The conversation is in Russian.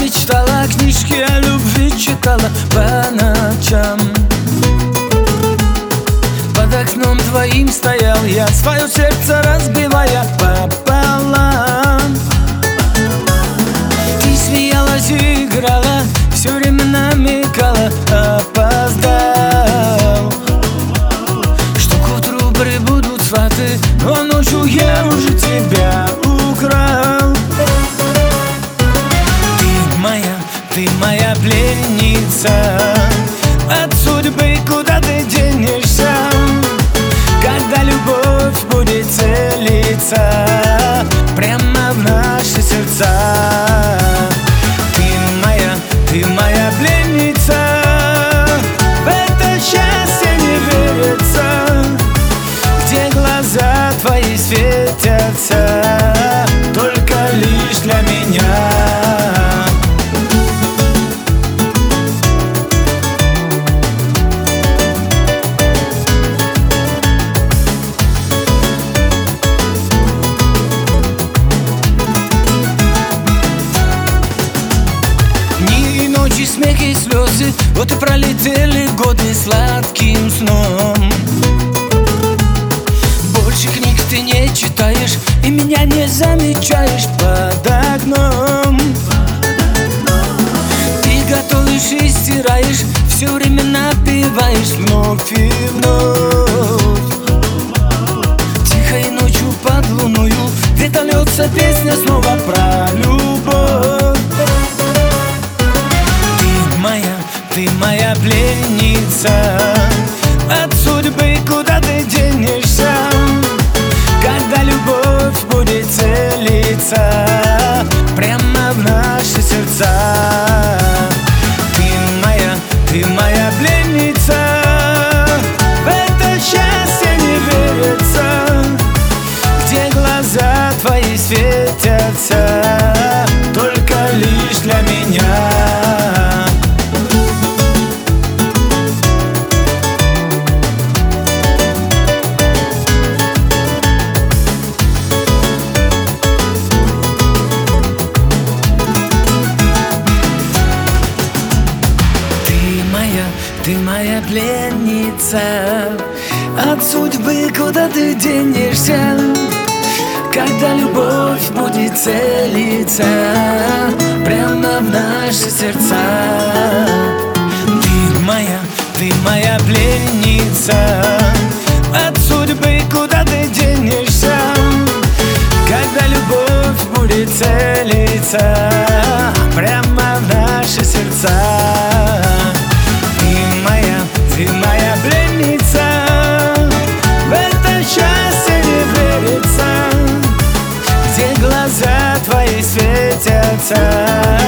мечтала, книжки о любви читала по ночам. Под окном твоим стоял я, свое сердце разбивая пополам. Ты смеялась и играла, все время намекала, опоздал, что к утру прибудут сваты, но ночью я уже тебя украл. Ты моя пленница, от судьбы куда ты денешься, когда любовь будет целиться прямо в наши сердца. Ты моя пленница, в это счастье не верится, где глаза твои светятся только лишь для меня. Смех и слезы, вот и пролетели годы сладким сном. Больше книг ты не читаешь и меня не замечаешь под окном. Ты готовишь и стираешь, все время напеваешь вновь и вновь. Тихой ночью под луною где-то льется песня снова про любовь. Ты моя пленница, от судьбы куда ты денешься, когда любовь будет целиться прямо в наши сердца. Ты моя пленница, в это счастье не верится, где глаза твои светятся только лишь для меня. Ты моя пленница, от судьбы куда ты денешься, когда любовь будет целиться прямо в наши сердца. Ты моя пленница, от судьбы куда ты денешься, когда любовь будет целиться прямо в наши сердца. Ты моя пленница, в это счастье не верится, где глаза твои светятся